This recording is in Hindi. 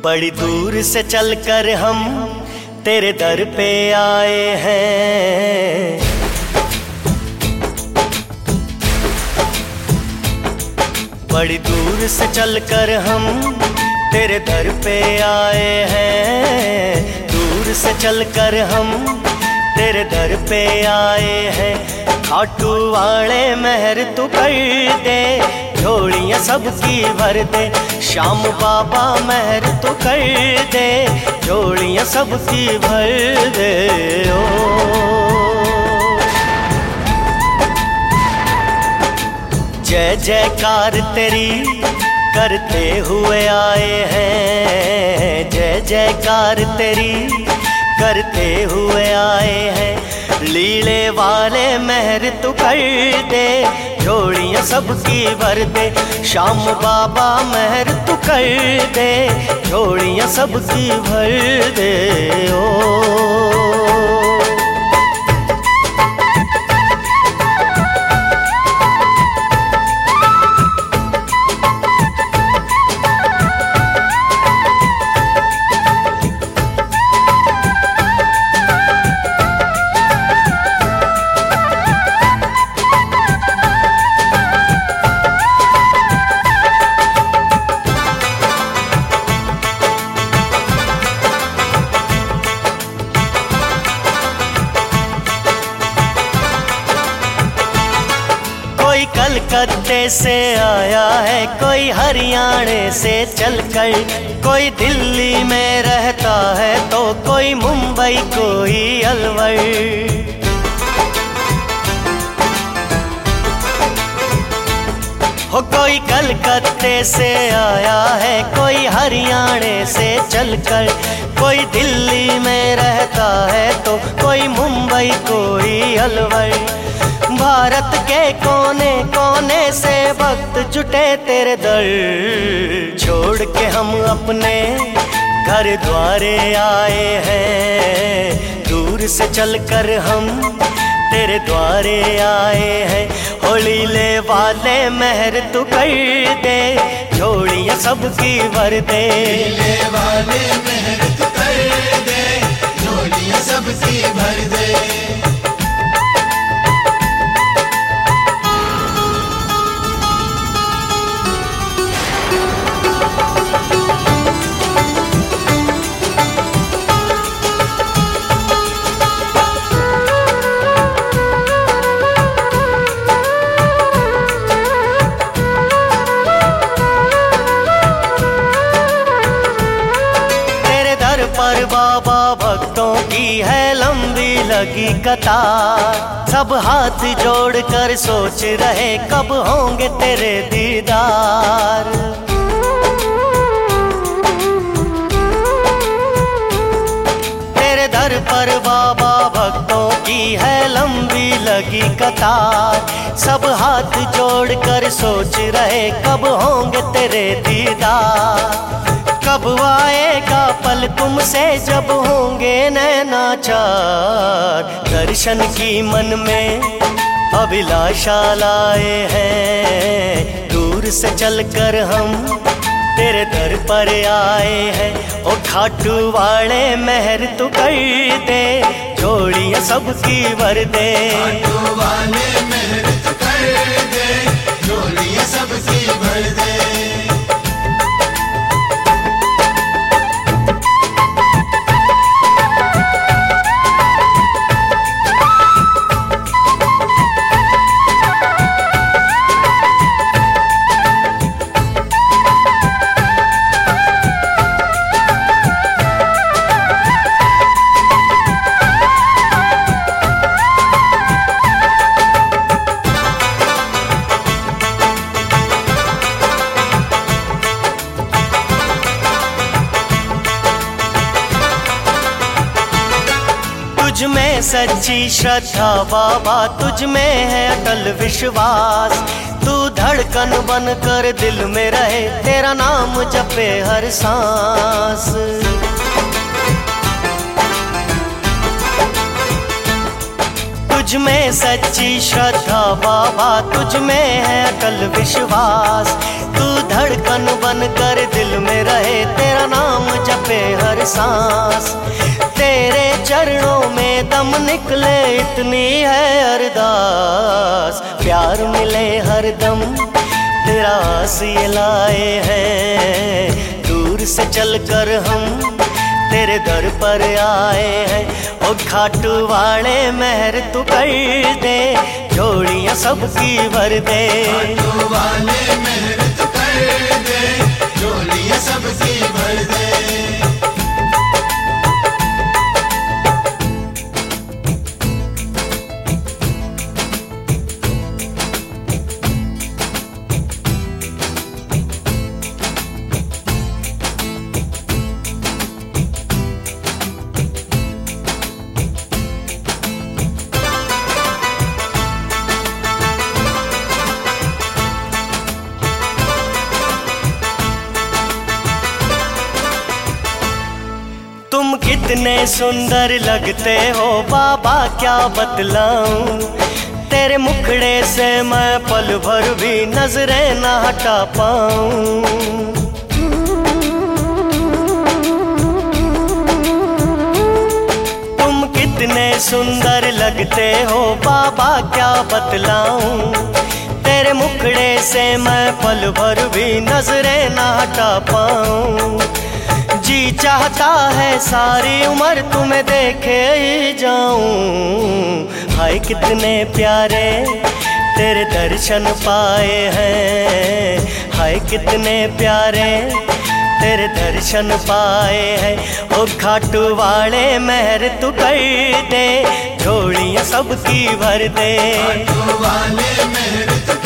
बड़ी दूर से चलकर हम तेरे दर पे आए हैं। बड़ी दूर से चलकर हम तेरे दर पे आए हैं। दूर से चलकर हम तेरे दर पे आए हैं। खाटू वाले मेहर तू कर दे, झोलियां सबकी भर दे। श्याम बाबा मेहर तू कर दे, झोलियां सबकी भर दे। ओ जय जयकार तेरी करते हुए आए हैं। जय जयकार तेरी करते हुए आए हैं। लीले वाले मेहर तू कर दे, झोलियां सबकी भर दे। श्याम बाबा मेहर तू कर दे, झोलियां सबकी भर दे। ओ कोई कलकत्ते से आया है, कोई हरियाणा से चलकर, कोई दिल्ली में रहता है तो कोई मुंबई कोई अलवर। हो कोई कलकत्ते से आया है, कोई हरियाणा से चलकर, कोई दिल्ली में रहता है तो कोई मुंबई कोई अलवर। भारत के कोने कोने से भक्त जुटे तेरे दर, छोड़ के हम अपने घर द्वारे आए हैं। दूर से चलकर हम तेरे द्वारे आए हैं। होलीले वाले मेहर तू कर दे, झोलियां सबकी भर दे। होलीले वाले मेहर तू कर दे, झोलियां सबकी भर दे। पर बाबा भक्तों की है लंबी लगी कतार। सब हाथ जोड़कर सोच रहे कब होंगे तेरे दीदार। तेरे दर पर बाबा भक्तों की है लंबी लगी कतार। सब हाथ जोड़कर सोच रहे कब होंगे तेरे दीदार। कब आएगा पल तुमसे जब होंगे नैनाचार। दर्शन की मन में अभिलाषा लाए हैं। दूर से चलकर हम तेरे दर पर आए हैं। ओ खाटू वाले मेहर तू कर दे, झोलियां सबकी भर दे। खाटू वाले मेहर तू कर दे, झोलियां सबकी भर दे। तुझ में सच्ची श्रद्धा बाबा, तुझ में है अटल विश्वास। तू धड़कन बन कर दिल में रहे, तेरा नाम जपे हर सांस। तुझ में सच्ची श्रद्धा बाबा, तुझ में है अटल विश्वास। तू धड़कन बन कर दिल में रहे, तेरा नाम जपे हर सांस। तेरे चरणों में दम निकले इतनी है अरदास। प्यार मिले हर दम तेरा आसिया लाए हैं, दूर से चलकर हम तेरे दर पर आए हैं। ओ घाटू वाले मेहर तू कर दे, झोलियां सबकी भर दे। घाटू वाले मेहर तू कर दे, झोलियां सबकी भर दे। तुम कितने सुंदर लगते हो बाबा, क्या बतलाऊं। तेरे मुखड़े से मैं पल भर भी नजरें ना हटा पाऊं। तुम कितने सुंदर लगते हो बाबा, क्या बतलाऊं। तेरे मुखड़े से मैं पल भर भी नजरें ना हटा पाऊं। जी चाहता है सारी उम्र तुम्हें देखे ही जाऊं। हाय कितने प्यारे तेरे दर्शन पाए हैं, हाय कितने प्यारे तेरे दर्शन पाए हैं। ओ घाटू वाले मेहर तू कर दे, झोलियां सबकी भर दे। घाटू वाले मेहर तू